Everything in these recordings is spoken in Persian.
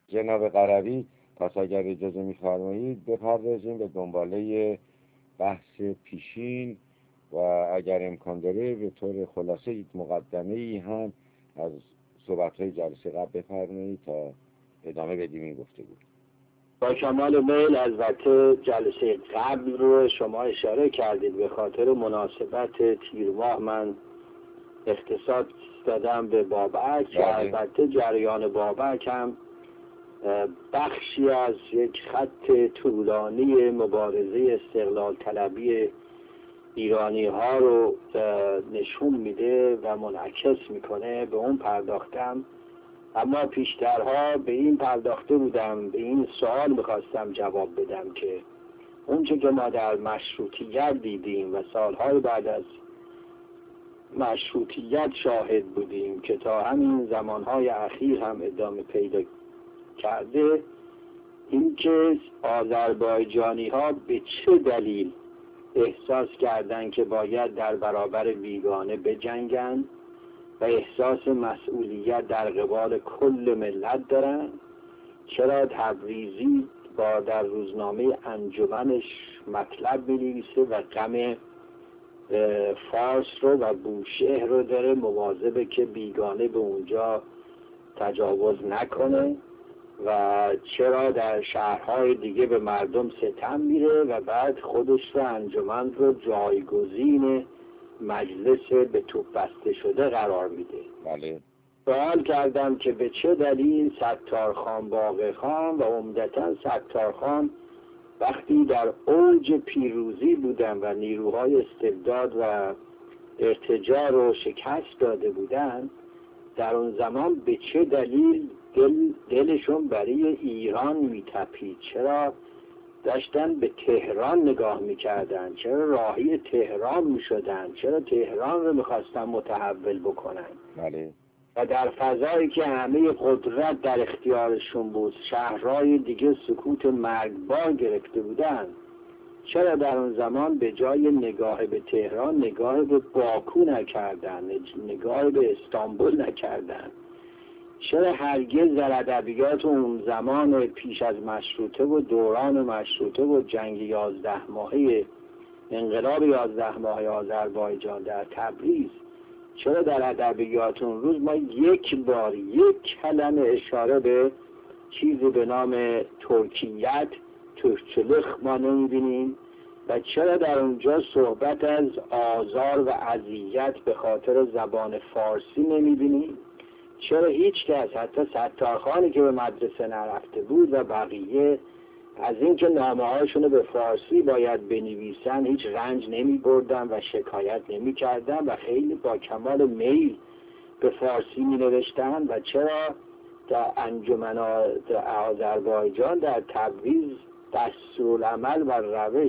جناب قروی، پس اگر اجازه می‌فرمایید بپردازیم به دنباله بحث پیشین و اگر امکان داره به طور خلاصه یک مقدمه‌ای هم از صحبت‌های جلسه قبل بفرمایید تا ادامه بدیم این گفتگو. با کمال میل. البته جلسه قبل رو شما اشاره کردید، به خاطر مناسبت تیر ماه من اختصاص دادم به بابک که البته جریان بابک هم بخشی از یک خط طولانی مبارزه استقلال طلبی ایرانی ها رو نشون میده و منعکس میکنه. به اون پرداختم، اما پیشترها به این پرداخته بودم، به این سوال میخواستم جواب بدم که اونچه که ما در مشروطیت دیدیم و سالهای بعد از مشروطیت شاهد بودیم که تا همین زمانهای اخیر هم ادامه پیدا کرده، این که آذربایجانی ها به چه دلیل احساس کردند که باید در برابر بیگانه بجنگند و احساس مسئولیت در قبال کل ملت دارن. چرا تبریزی با در روزنامه انجمنش مطلب می‌نویسه و غم فارس رو و بوشهر رو داره، مواظبه که بیگانه به اونجا تجاوز نکنه، و چرا در شهرهای دیگه به مردم ستم میره و بعد خودش رو انجمن رو جایگزین مجلس به توپ بسته شده قرار میده. بله. سوال کردم که به چه دلیل ستارخان باقرخان و عمدتاً ستارخان وقتی در اوج پیروزی بودن و نیروهای استبداد و ارتجاع رو شکست داده بودن، در اون زمان به چه دلیل دلشون برای ایران میتپید؟ چرا داشتن به تهران نگاه میکردن؟ چرا راهی تهران میشدن؟ چرا تهران رو میخواستن متحول بکنن؟ بله. و در فضایی که همه قدرت در اختیارشون بود، شهرهای دیگه سکوت مرگبار گرفته بودن، چرا در اون زمان به جای نگاه به تهران نگاه به باکو نکردن، نگاه به استانبول نکردن؟ چرا هرگز در ادبیات اون زمان پیش از مشروطه و دوران مشروطه و جنگ 11 ماهه، انقلاب 11 ماهه آذربایجان در تبریز، چرا در ادبیات اون روز ما یک بار یک کلمه اشاره به چیزی به نام ترکیت، ترکچلخ ما نمیبینیم؟ و چرا در اونجا صحبت از آزار و اذیت به خاطر زبان فارسی نمیبینیم؟ چرا هیچ کس، حتی ستارخانی که به مدرسه نرفته بود و بقیه، از اینکه نامه هاشونو به فارسی باید بنویسن هیچ رنج نمی بردن و شکایت نمی کردن و خیلی با کمال میل به فارسی می نوشتن؟ و چرا در انجمن آذربایجان در تبریز دستورالعمل و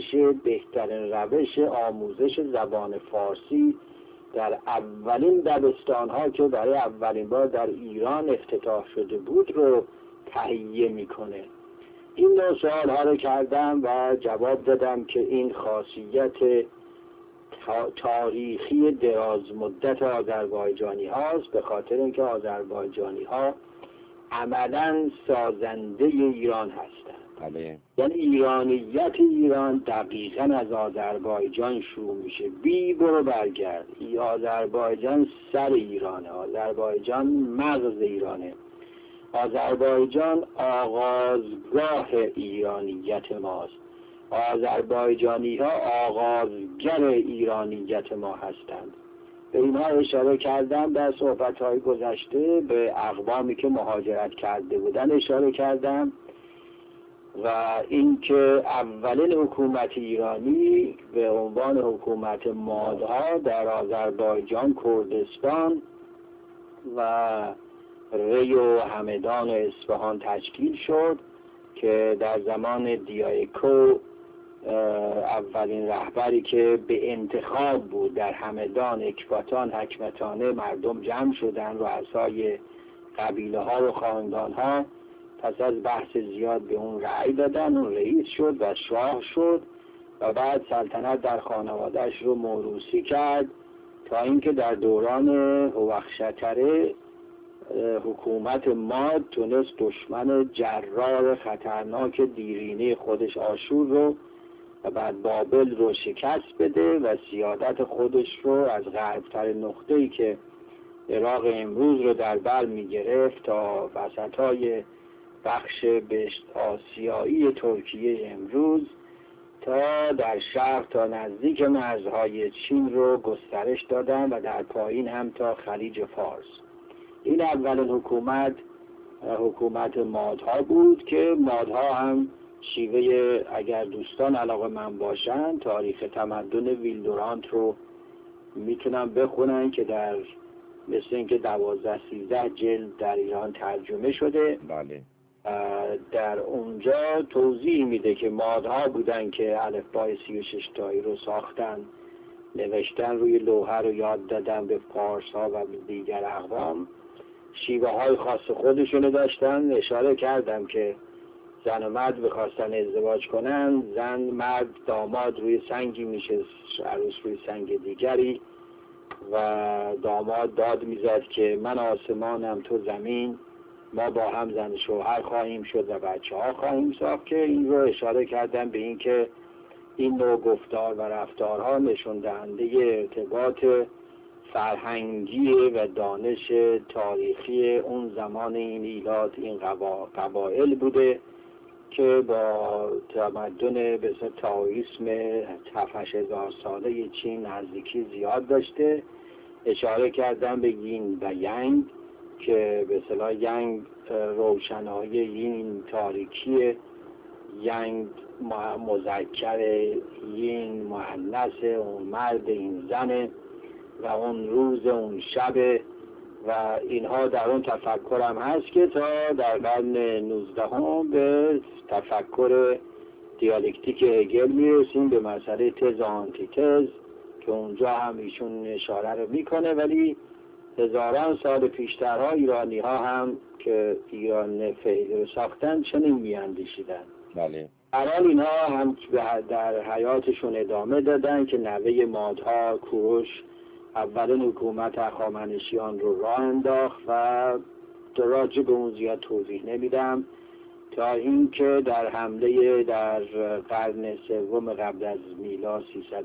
بهترین روش آموزش زبان فارسی در اولین دبستان ها که برای اولین بار در ایران افتتاح شده بود رو تهیه میکنه؟ این دو سوال ها رو کردم و جواب دادم که این خاصیت تاریخی دراز مدت آذربایجانی هاست، به خاطر اینکه آذربایجانی ها عملاً سازنده ایران هستند. بله. یعنی ایرانیت ایران دقیقاً از آذربایجان شروع میشه، بی برو برگرد. آذربایجان سر ایرانه، آذربایجان مغز ایرانه، آذربایجان آغازگاه ایرانیت ماست، آذربایجانی ها آغازگر ایرانیت ما هستند. به اینها اشاره کردم. در صحبت‌های گذشته به اقوامی که مهاجرت کرده بودن اشاره کردم و اینکه اولین حکومت ایرانی به عنوان حکومت مادها در آذربایجان، کردستان و ری و همدان و اصفهان تشکیل شد که در زمان دیایکو اولین رهبری که به انتخاب بود در همدان، اکباتان، حکمتانه مردم جمع شدن، رؤسای قبیله ها و خاندان ها پس از بحث زیاد به اون رأی دادن، اون رئیس شد و شاه شد و بعد سلطنت در خانوادهش رو موروثی کرد تا اینکه در دوران هوخشتره حکومت ماد تونست دشمن جرار خطرناک دیرینه خودش آشور رو و بعد بابل رو شکست بده و سیادت خودش رو از غربتر نقطه‌ای که عراق امروز رو در بر می گرفت تا وسطای بخش بشت آسیایی ترکیه امروز تا در شرق تا نزدیک مرزهای چین رو گسترش دادن و در پایین هم تا خلیج فارس. این اولین حکومت مادها بود که مادها هم شیوه، اگر دوستان علاقه من باشن، تاریخ تمدن ویلدورانت رو میتونن بخونن که در مثل اینکه 12-13 جلد در ایران ترجمه شده. بله. در اونجا توضیح میده که مادها بودن که الفبای 36 تایی رو ساختن، نوشتن روی لوحه رو یاد دادن به پارس ها و دیگر اقوام. شیوه های خاص خودشونو داشتن. اشاره کردم که زن و مرد بخواستن ازدواج کنن، زن مرد داماد روی سنگی میشه، عروس روی سنگ دیگری، و داماد داد میزد که من آسمانم تو زمین، ما با هم زن شوهر خواهیم شد و بچه ها خواهیم ساخت. که این رو اشاره کردم به این که این نوع گفتار و رفتارها نشون دهنده ارتباط فرهنگی و دانش تاریخی اون زمان این ایلات، این قبایل بوده که با تمدن به تاویسم 7,000 ساله چین نزدیکی زیاد داشته. اشاره کردم به یین و ینگ که به اصطلاح ینگ روشنایی، یین تاریکی، ینگ مذکر، یین مؤنث، اون مرد این زنه و اون روز اون شب و اینها در اون تفکرم هست که تا در قرن 19 به تفکر دیالکتیک هگل میرسیم، به مسئله تز و آنتیتز که اونجا هم ایشون اشاره رو میکنه. ولی هزاران سال پیشترها ایرانی ها هم که ایران فعلی رو ساختن چنین میاندیشیدن. بله. حال اینها هم در حیاتشون ادامه دادن که نوه مادها کوروش اولین حکومت هخامنشیان رو راه انداخت و راجع به اون زیاد توضیح نمیدم، تا اینکه در حمله در قرن سوم قبل از میلاد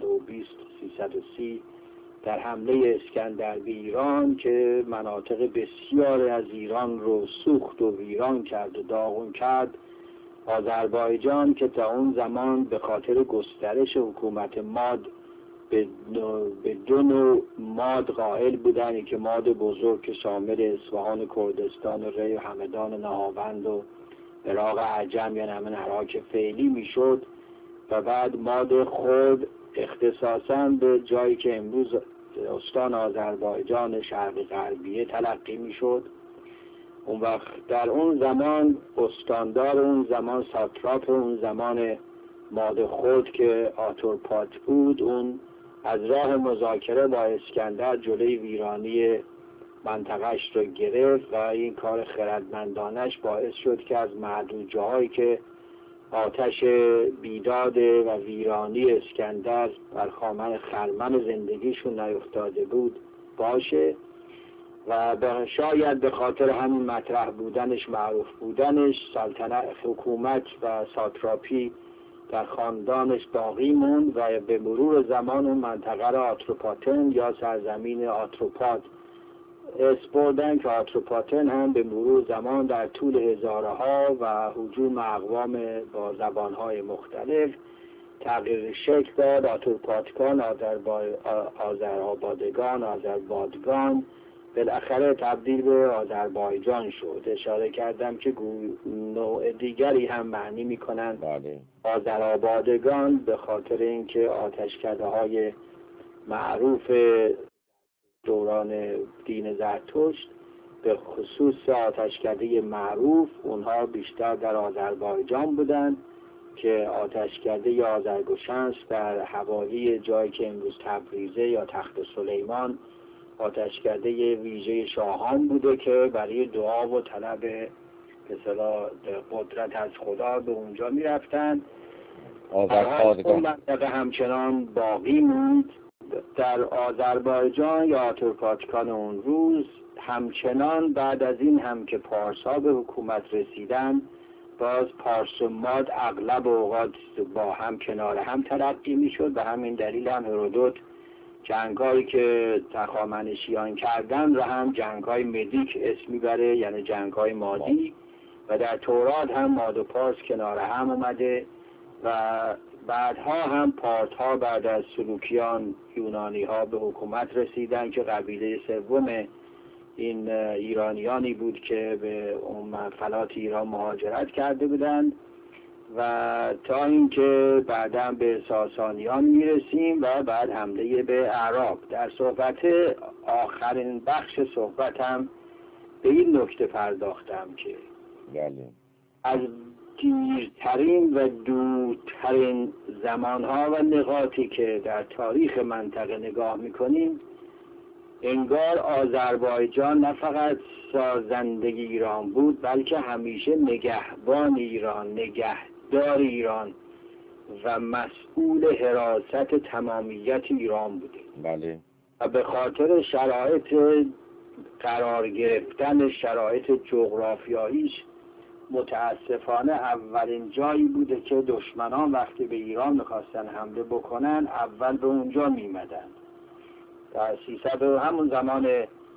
320-330 در حمله اسکندر به ایران که مناطق بسیار از ایران رو سوخت و ویران کرد و داغون کرد، آذربایجان که تا اون زمان به خاطر گسترش حکومت ماد به دو نوع ماد قائل بودن، که ماد بزرگ که شامل اصفهان، کردستان و ری و همدان و نهاوند و عراق عجم یا همین عراق فعلی میشد، و بعد ماد خود اختصاصاً به جایی که امروز استان آذربایجان شرق غربیه تلقی میشد. اون وقت در اون زمان استاندار اون زمان، ساتراپ اون زمان ماد خود که آتورپات بود، اون از راه مذاکره با اسکندر جلوی ویرانی منطقهش رو گرفت و این کار خردمندانش باعث شد که از معدود جاهایی که آتش بیداد و ویرانی اسکندر بر خامن خرمن زندگیشون نیفتاده بود باشه، و شاید به خاطر همین مطرح بودنش، معروف بودنش، سلطنت، حکومت و ساتراپی در خاندانش باقی موند و به مرور زمان اون منطقه را آتروپاتن یا سرزمین آتروپات اسم بردن، که آتروپاتن هم به مرور زمان در طول هزارها و هجوم اقوام با زبانهای مختلف تغییر شکل داد. آتورپاتکان، آذرآبادگان، آذربادگان، بالاخره تبدیل به آذربایجان شد. اشاره کردم که نوع دیگری هم معنی میکنن آذرآبادگان به خاطر اینکه آتشکده های معروف دوران دین زرتشت، به خصوص آتشکده معروف، اونها بیشتر در آذربایجان بودن که آتشکده آذرگوشنس در حوالی جایی که امروز تبریزه یا تخت سلیمان آتشکده ویژه شاهان بوده که برای دعا و طلب مثلا قدرت از خدا به اونجا می رفتن. اون منطقه همچنان باقی موند. در آذربایجان یا آتورپاتکان اون روز همچنان بعد از این هم که پارس‌ها به حکومت رسیدن، باز پارس و ماد اغلب اوقات با هم کنار هم ترقی میشد و همین دلیل هم هرودوت جنگایی که هخامنشیان کردن را هم جنگای مدیک اسم میبره، یعنی جنگای مادی، و در تورات هم ماد و پارس کنار هم اومده و بعدها هم پارت‌ها بعد از سلوکیان یونانی‌ها به حکومت رسیدن که قبیله سوم این ایرانیانی بود که به اون فلات ایران مهاجرت کرده بودند و تا اینکه بعداً به ساسانیان میرسیم و بعد حمله به اعراب. در صحبت آخرین بخش صحبتم به این نکته پرداختم که از دیرترین و دورترین زمانها و نقاطی که در تاریخ منطقه نگاه میکنیم، انگار آذربایجان نه فقط سازنده ایران بود بلکه همیشه نگهبان ایران، نگهدار ایران و مسئول حراست تمامیت ایران بوده. بله. و به خاطر شرایط قرار گرفتن شرایط جغرافیاییش متاسفانه اولین جایی بوده که دشمنان وقتی به ایران میخواستن حمله بکنن اول به اونجا میمدن. در 300 همون زمان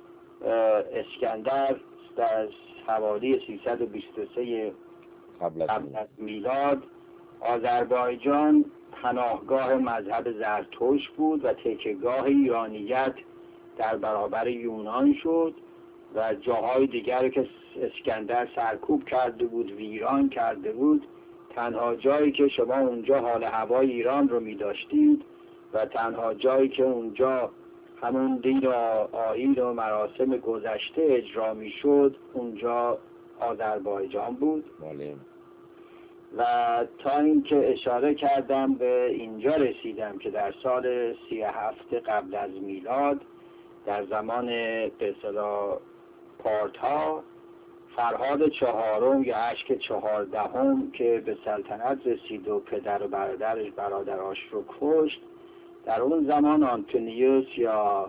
اسکندر در حوالی 323 قبل از میلاد آذربایجان پناهگاه مذهب زرتشت بود و تکیهگاه ایرانیت در برابر یونان شد و جاهای دیگر که اسکندر سرکوب کرده بود، ویران کرده بود، تنها جایی که شما اونجا حال هوای ایران رو می داشتید و تنها جایی که اونجا همون دین و آیین و مراسم گذشته اجرا می شد اونجا آذربایجان بود. بله. و تا اینکه اشاره کردم به اینجا رسیدم که در سال 37 قبل از میلاد در زمان به اصطلاح پارت‌ها فرهاد چهارم یا اشک 14 که به سلطنت رسید و پدر و برادراش رو کشت، در اون زمان آنتونیوس یا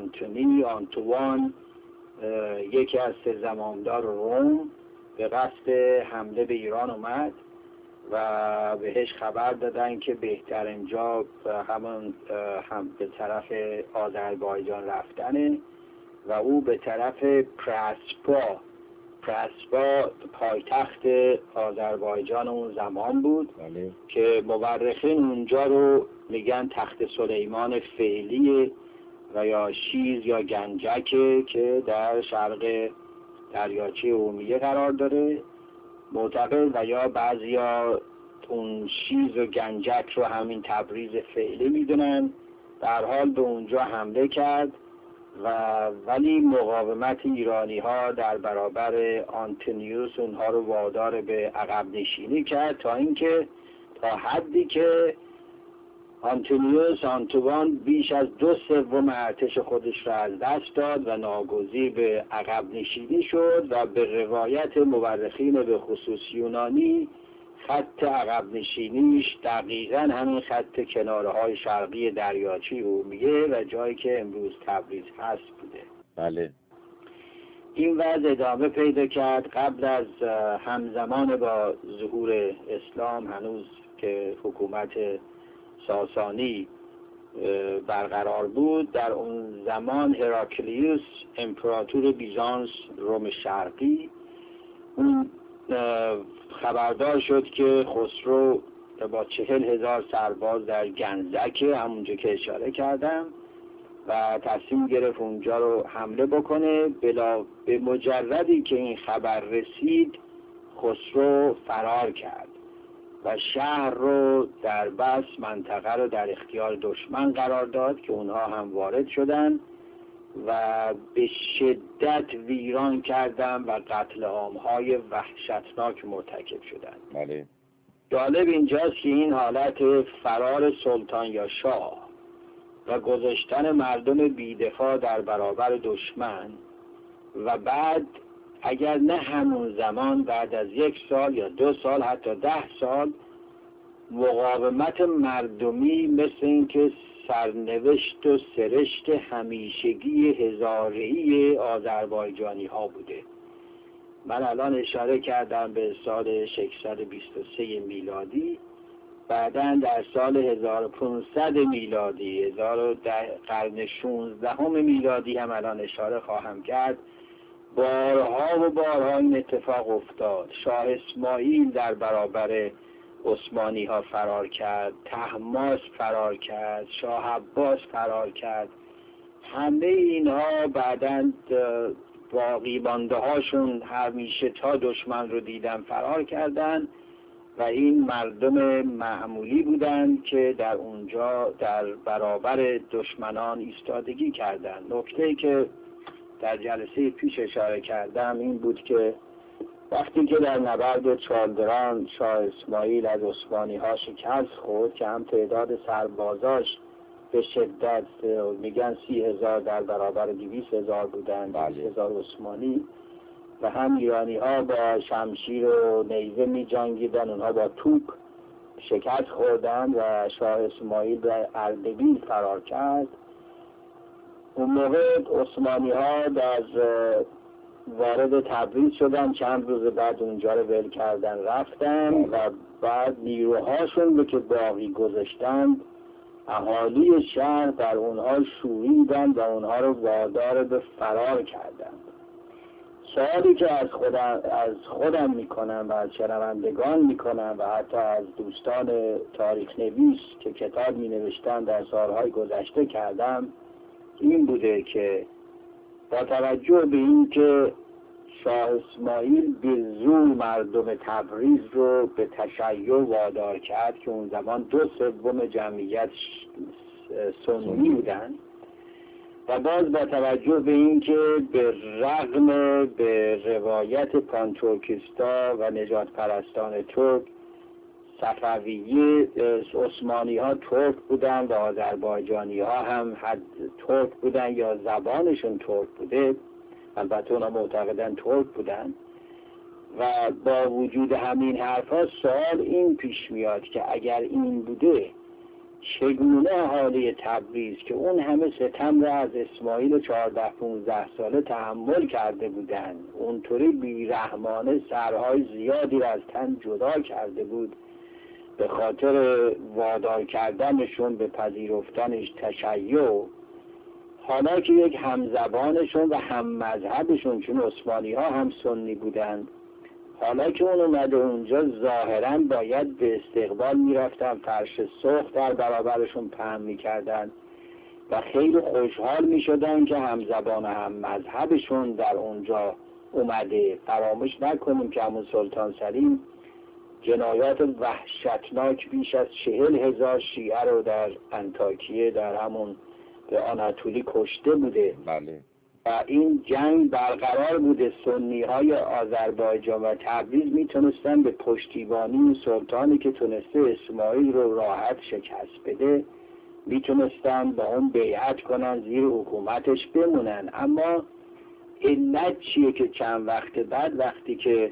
آنتوان یکی از 3 زمامدار روم به قصد حمله به ایران اومد و بهش خبر دادن که بهترین جا همون به طرف آذربایجان رفتنه و او به طرف پرسپا پایتخت آذربایجان اون زمان بود. بله. که مورخین اونجا رو میگن تخت سلیمان فعلی و یا شیز یا گنجکه که در شرق دریاچه ارومیه قرار داره معتقد، و یا بعضیا اون شیز و گنجک رو همین تبریز فعلی میدونن. در حال به اونجا حمله کرد ولی مقاومت ایرانی ها در برابر آنتونیوس اونها رو وادار به عقب نشینی کرد تا حدی که آنتوان بیش از 2/3 ارتش خودش را از دست داد و ناگزیر به عقب نشینی شد و به روایت مورخین به خصوص یونانی خط عقب نشینیش دقیقاً همین خط کنارهای شرقی دریاچه ارومیه و جایی که امروز تبریز هست بوده. بله. این وضع ادامه پیدا کرد قبل از همزمان با ظهور اسلام، هنوز که حکومت ساسانی برقرار بود. در اون زمان هراکلیوس امپراتور بیزانس روم شرقی اون خبردار شد که خسرو با 40,000 سرباز در گنزکه همونجا که اشاره کردم و تصمیم گرفت اونجا رو حمله بکنه. به مجردی که این خبر رسید خسرو فرار کرد و شهر رو در بس منطقه رو در اختیار دشمن قرار داد که اونها هم وارد شدن و به شدت ویران کردن و قتل عام‌های وحشتناک مرتکب شدند. بله. جالب اینجاست که این حالت فرار سلطان یا شاه و گذاشتن مردم بی‌دفاع در برابر دشمن و بعد اگر نه همون زمان بعد از 1 سال یا 2 سال حتی 10 سال مقاومت مردمی مثل این که سرنوشت و سرشت همیشگی هزاره‌ای آذربایجانی ها بوده. من الان اشاره کردم به سال 623 میلادی، بعداً در سال 1500 میلادی، قرن 16 میلادی هم الان اشاره خواهم کرد. بارها و بارها این اتفاق افتاد. شاه اسماعیل در برابر عثمانی ها فرار کرد، طهماسپ فرار کرد، شاه عباس فرار کرد. همه اینها بعداً باقی مانده هاشون همیشه تا دشمن رو دیدن فرار کردن و این مردم معمولی بودند که در اونجا در برابر دشمنان ایستادگی کردند. نکته‌ای که در جلسه پیش اشاره کردم این بود که وقتی که در نبرد چالدران شاه اسماعیل از عثمانی ها شکست خورد که هم تعداد سربازاش به شدت میگن 30,000 در برابر 200,000 بودن، 200,000 عثمانی، و هم ایرانی ها با شمشیر و نیزه می جنگیدن، اونها با توپ شکست خوردن و شاه اسماعیل به اردبیل فرار کرد. اون موقع عثمانی ها در وارد تبریز شدن، چند روز بعد اونجا رو ول کردن رفتن و بعد نیروهاشون رو که باقی گذاشتند اهالی شهر در اونها شوریدن و اونها رو وادار به فرار کردند. سوالی که از خودم میکنم و از شنوندگان میکنم و حتی از دوستان تاریخ نویس که کتاب می نوشتن در سالهای گذشته کردم این بوده که با توجه به این که شاه اسماعیل به زور مردم تبریز رو به تشیع وادار کرد که اون زمان 2/3 جمعیت سنی بودن، و باز با توجه به این که به رغم به روایت پانتورکیستا و نجات پرستان ترک صفویه عثمانی ها ترک بودن و آذربایجانی ها هم ترک بودن یا زبانشون ترک بوده، البته اونا معتقدن ترک بودن، و با وجود همین حرفا سوال این پیش میاد که اگر این بوده چگونه اهالی تبریز که اون همه ستم را از اسماعیل 14-15 ساله تحمل کرده بودن، اونطوری بیرحمانه سرهای زیادی را از تن جدا کرده بود به خاطر وادار کردنشون به پذیرفتنش تشیع، حالا که یک همزبانشون و هم مذهبشون، چون عثمانی ها هم سنی بودند، حالا که اون اومده اونجا ظاهراً باید به استقبال میرفتن، فرش سرخ در برابرشون پهن میکردن و خیلی خوشحال میشدن که همزبان هم مذهبشون در اونجا اومده. فراموش نکنیم که همون سلطان سلیم جنایات وحشتناک بیش از 40,000 شیعه رو در انطاکیه در همون به آناتولی کشته بوده. بله. و این جنگ برقرار بوده. سنی های آذربایجان و تبریز میتونستن به پشتیبانی سلطانی که تونسته اسماعیل رو راحت شکست بده میتونستن با اون بیعت کنن، زیر حکومتش بمونن. اما علت چیه که چند وقت بعد وقتی که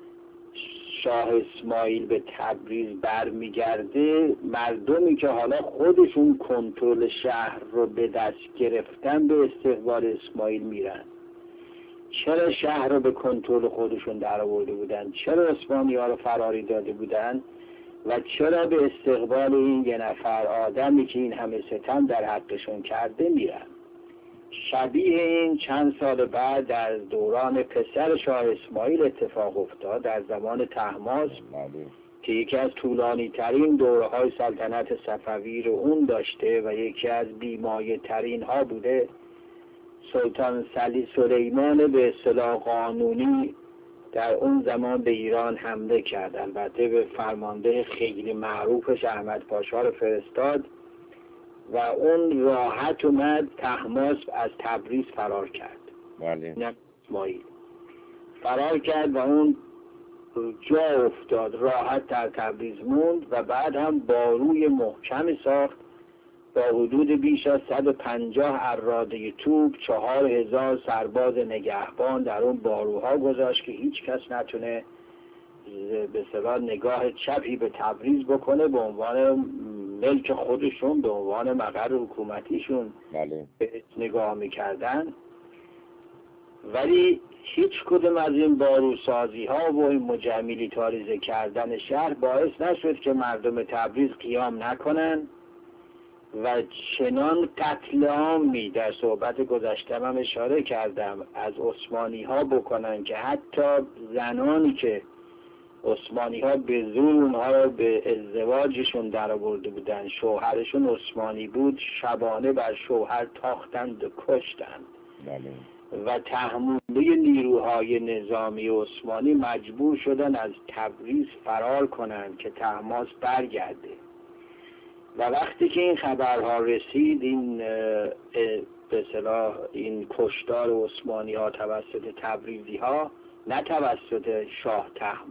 شاه اسماعیل به تبریز برمیگرده، مردمی که حالا خودشون کنترل شهر رو به دست گرفتن به استقبال اسماعیل میرن. چرا شهر رو به کنترل خودشون در آورده بودن؟ چرا عثمانی‌ها رو فراری داده بودن؟ و چرا به استقبال این یه نفر آدمی که این همه ستم در حقشون کرده میرن؟ شبیه این چند سال بعد در دوران پسر شاه اسماعیل اتفاق افتاد، در زمان طهماسپ که یکی از طولانی ترین دوره‌های سلطنت صفوی رو اون داشته و یکی از بیمایه ترین ها بوده. سلطان سلیمان به اصطلاح قانونی در اون زمان به ایران حمله کرد، البته به فرمانده خیلی معروفش احمد پاشا رو فرستاد و اون راحت اومد. طهماسپ از تبریز فرار کرد. بله. اسماعیل فرار کرد و اون جا افتاد، راحت در تبریز موند و بعد هم باروی محکمی ساخت با حدود بیش از 150 اراده توپ، 4,000 سرباز نگهبان در اون باروها گذاشت که هیچ کس نتونه به اصطلاح نگاه چپی به تبریز بکنه به عنوان ملک خودشون به عنوان مقر حکومتیشون بله نگاه میکردن، ولی هیچ کدوم از این باروسازی ها و این میلیتاریزه کردن شهر باعث نشد که مردم تبریز قیام نکنن و چنان قتل عامی در صحبت گذشتم هم اشاره کردم از عثمانی ها بکنن که حتی زنانی که عثمانی ها به زور اونها رو به ازدواجشون در آورده بودن، شوهرشون عثمانی بود، شبانه بر شوهر تاختند و کشتند. بله و تحمله نیروهای نظامی عثمانی مجبور شدن از تبریز فرار کنند که طهماسپ برگرده. و وقتی که این خبرها رسید، این به اصطلاح این کشتار عثمانی ها توسط تبریزی ها، نه توسط شاه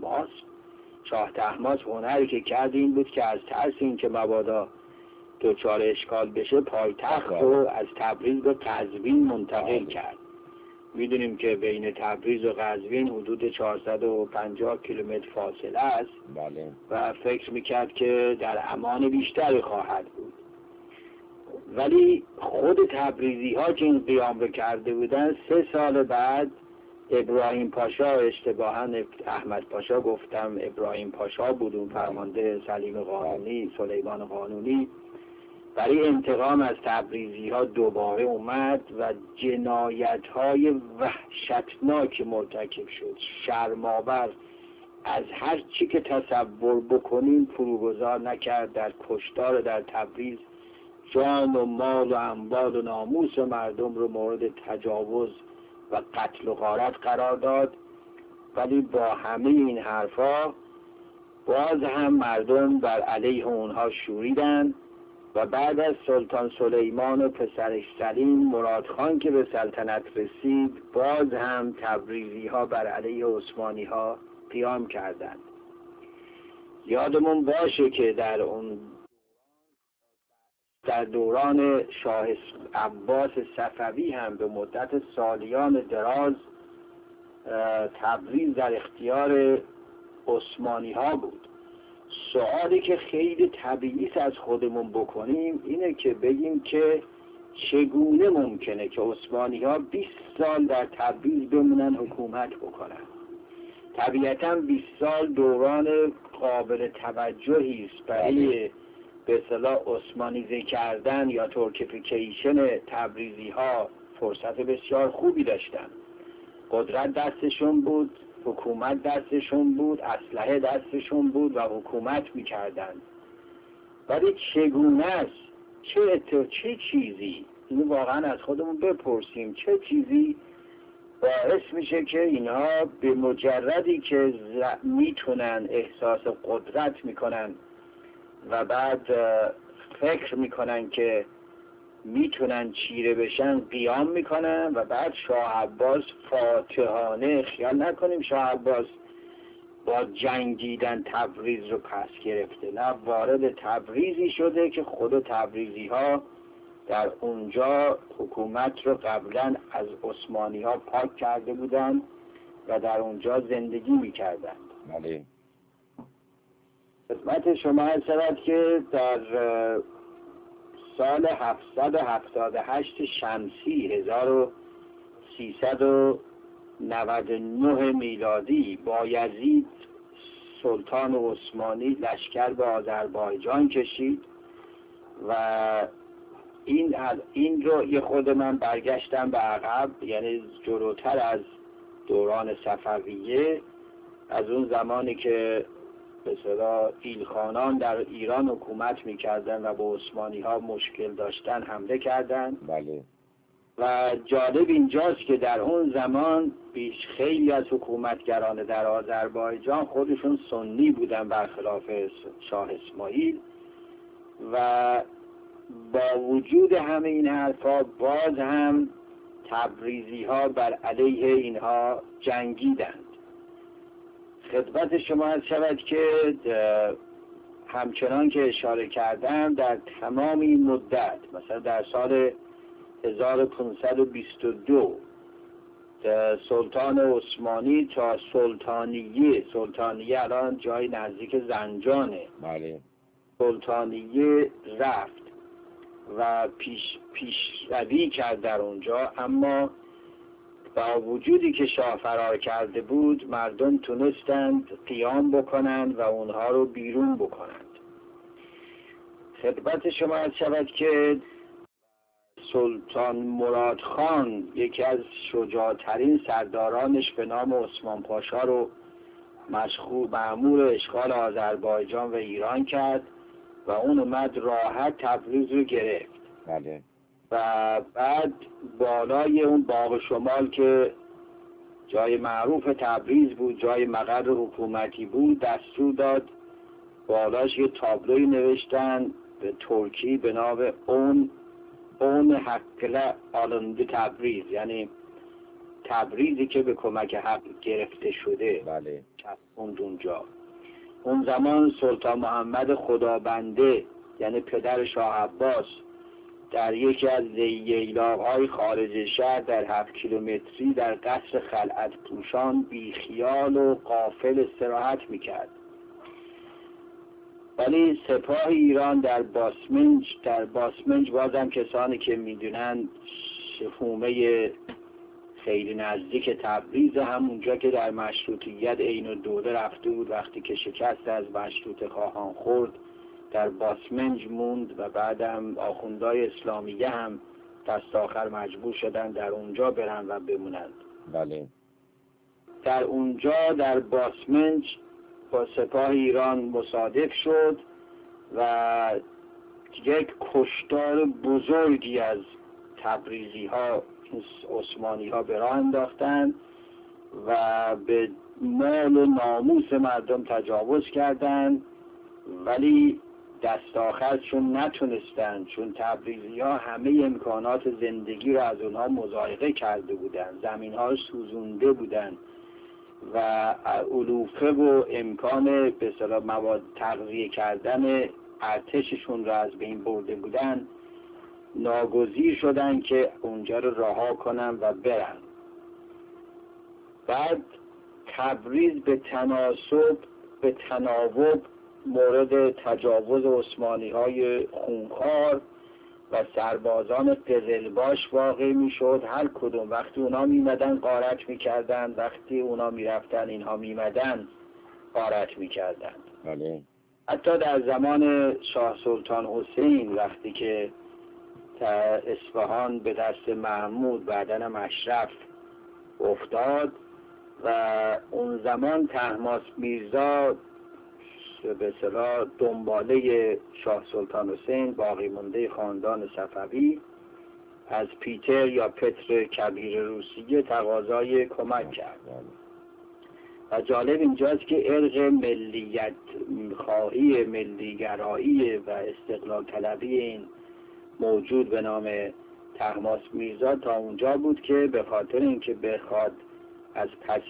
طهماسپ هنری که کرد این بود که از ترس این که مبادا دچار اشکال بشه پایتخت رو از تبریز به قزوین منتقل کرد. میدونیم که بین تبریز و قزوین حدود 450 کیلومتر فاصله است. بله. و فکر میکرد که در امان بیشتری خواهد بود. ولی خود تبریزی ها که این قیام رو کرده بودن 3 سال بعد ابراهیم پاشا، اشتباها احمد پاشا گفتم، ابراهیم پاشا بود اون فرمانده سلیم قانونی، سلیمان قانونی، برای انتقام از تبریزی ها دوباره اومد و جنایت های وحشتناک مرتکب شد، شرم‌آور، از هر چی که تصور بکنیم فروگذار نکرد. در کشتار در تبریز جان و مال و اموال و ناموس مردم رو مورد تجاوز و قتل و غارت قرار داد. ولی با همه این حرفا باز هم مردم بر علیه اونها شوریدن و بعد از سلطان سلیمان و پسرش سلیم مراد خان که به سلطنت رسید، باز هم تبریزی ها بر علیه عثمانی ها قیام کردند. یادمون باشه که در دوران شاه عباس صفوی هم به مدت سالیان دراز تبریز در اختیار عثمانی ها بود. سوالی که خیلی طبیعی از خودمون بکنیم اینه که بگیم که چگونه ممکنه که عثمانی ها 20 سال در تبریز بمونن حکومت بکنن. طبیعتا 20 سال دوران قابل توجهی است برای به اصطلاح عثمانیزه کردن یا ترکیفیکیشن تبریزی ها. فرصت بسیار خوبی داشتن، قدرت دستشون بود، حکومت دستشون بود، اسلحه دستشون بود و حکومت میکردن. ولی چگونه است؟ چه چیزی؟ اینو واقعا از خودمون بپرسیم، چه چیزی باعث میشه که اینها به مجردی که میتونن احساس قدرت میکنن و بعد فکر میکنن که میتونن چیره بشن قیام میکنن و بعد شاه عباس فاتحانه، خیال نکنیم شاه عباس با جنگیدن تبریز رو پس گرفته، نه، وارد تبریزی شده که خود تبریزی ها در اونجا حکومت رو قبلا از عثمانی ها پاک کرده بودن و در اونجا زندگی میکردن. بله. خدمت شما هست که در سال 778 شمسی 1399 میلادی بایزید سلطان عثمانی لشکر به آذربایجان کشید و این رو یه خود من برگشتم به عقب، یعنی جلوتر از دوران صفویه، از اون زمانی که به اصطلاح ایلخانان در ایران حکومت میکردن و با عثمانی ها مشکل داشتن حمله کردن. بله. و جالب اینجاست که در اون زمان خیلی از حکومتگران در آذربایجان خودشون سنی بودن برخلاف شاه اسماعیل و با وجود همه این حرفا باز هم تبریزی ها بر علیه اینها جنگیدند. خدمت شما هست شود که همچنان که اشاره کردم در تمام این مدت، مثلا در سال 1522 سلطان عثمانی تا سلطانیه الان جای نزدیک زنجانه، بله، سلطانیه رفت و پیشروی کرد در اونجا، اما با وجودی که شاه فرار کرده بود مردم تونستند قیام بکنند و اونها رو بیرون بکنند. خدمت شما عرض شود که سلطان مراد خان یکی از شجاعترین سردارانش به نام عثمان پاشا رو مأمور اشغال آذربایجان و ایران کرد و اون اومد راحت تبریز رو گرفت. بله. و بعد بالای اون باغ شمال که جای معروف تبریز بود، جای مقر حکومتی بود، دستور داد بالاش یه تابلوی نوشتن به ترکی به نام اون حقل آلنده تبریز، یعنی تبریزی که به کمک حق گرفته شده. بله. اونجا اون زمان سلطان محمد خدابنده یعنی پدر شاه عباس در یکی از ییلاق‌های خارج شهر در 7 کیلومتری در قصر خلعت پوشان بی خیال و غافل استراحت میکرد. ولی سپاه ایران در باسمنج بازم کسانی که میدونن حومه خیلی نزدیک تبریز، همونجا که در مشروطیت عین الدوله رفته بود، وقتی که شکست از مشروطه خواهان خورد در باسمنج موند و بعدم آخوندهای اسلامیه هم دست آخر مجبور شدن در اونجا برن و بمونند. بله. در اونجا در باسمنج با سپاه ایران مصادف شد و یک کشتار بزرگی از تبریزی ها عثمانی ها به راه انداختند و به مال و ناموس مردم تجاوز کردند، ولی دست آخر چون نتونستند، چون تبریزی ها همه امکانات زندگی رو از اونها مضایقه کرده بودند، زمین ها رو سوزونده بودند و علوفه و امکان به اصطلاح مواد تغذیه کردن ارتششون رو از بین برده بودند، ناگزیر شدن که اونجا رو رها کنن و برن. بعد تبریز به تناوب مورد تجاوز عثمانی های خونخوار و سربازان قزلباش واقع می شد. هر کدوم وقتی اونا می مدن غارت می کردن، وقتی اونا می رفتن اینها می مدن غارت می کردن. بله. حتی در زمان شاه سلطان حسین وقتی که اصفهان به دست محمود بعدن اشرف افتاد و اون زمان طهماسب میرزا به اصطلاح دنباله شاه سلطان حسین باقی مونده خاندان صفوی از پیتر یا پتر کبیر روسیه تقاضای کمک کرد. و جالب اینجاست که ارق ملیت خواهی، ملیگرایی و استقلال طلبی این موجود به نام طهماسب میرزا تا اونجا بود که به خاطر اینکه بخواد از پس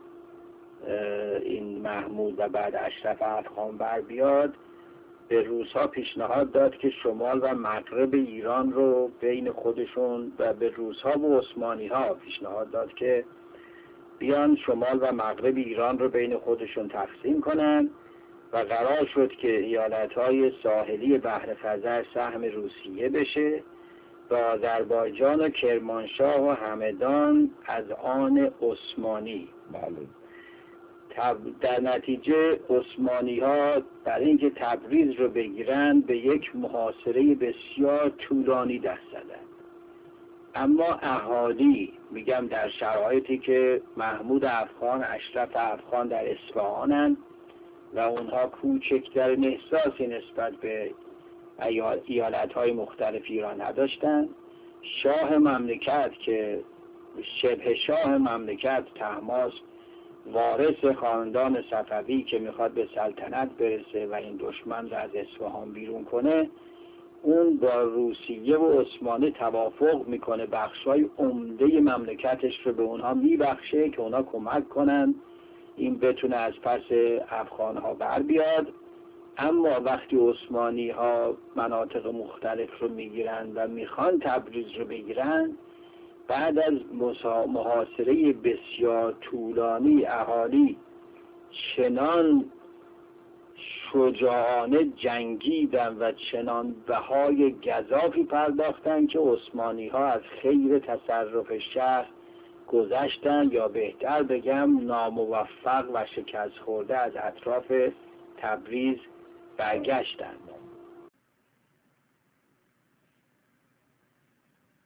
این محمود و بعد اشرف افخان بر بیاد، به روس‌ها پیشنهاد داد که شمال و مغرب ایران رو بین خودشون، و به روس‌ها و عثمانی‌ها پیشنهاد داد که بیان شمال و مغرب ایران رو بین خودشون تقسیم کنن و قرار شد که ایالت‌های ساحلی بحر خزر سهم روسیه بشه و آذربایجان و کرمانشاه و همدان از آن عثمانی. بله. در نتیجه عثمانی ها برای اینکه تبریز رو بگیرن به یک محاصره بسیار طولانی دست زدن. اما اهالی، میگم در شرایطی که محمود افخان، اشرف افخان در اصفهانن و اونها کوچکترین احساسی نسبت به ایالت‌های مختلف ایران نداشتن، شاه مملکت که شبه شاه مملکت طهماسب وارث خاندان صفوی که میخواد به سلطنت برسه و این دشمن رو از اصفهان بیرون کنه، اون با روسیه و عثمانی توافق میکنه بخشای عمده مملکتش رو به اونها میبخشه که اونها کمک کنن این بتونه از پس افغانها بر بیاد. اما وقتی عثمانی ها مناطق مختلف رو میگیرن و میخوان تبریز رو بگیرن، بعد از محاصره بسیار طولانی اهالی چنان شجاعانه جنگیدن و چنان بهای گزافی پرداختند که عثمانی ها از خیر تصرف شهر گذشتند، یا بهتر بگم ناموفق و شکست خورده از اطراف تبریز برگشتند.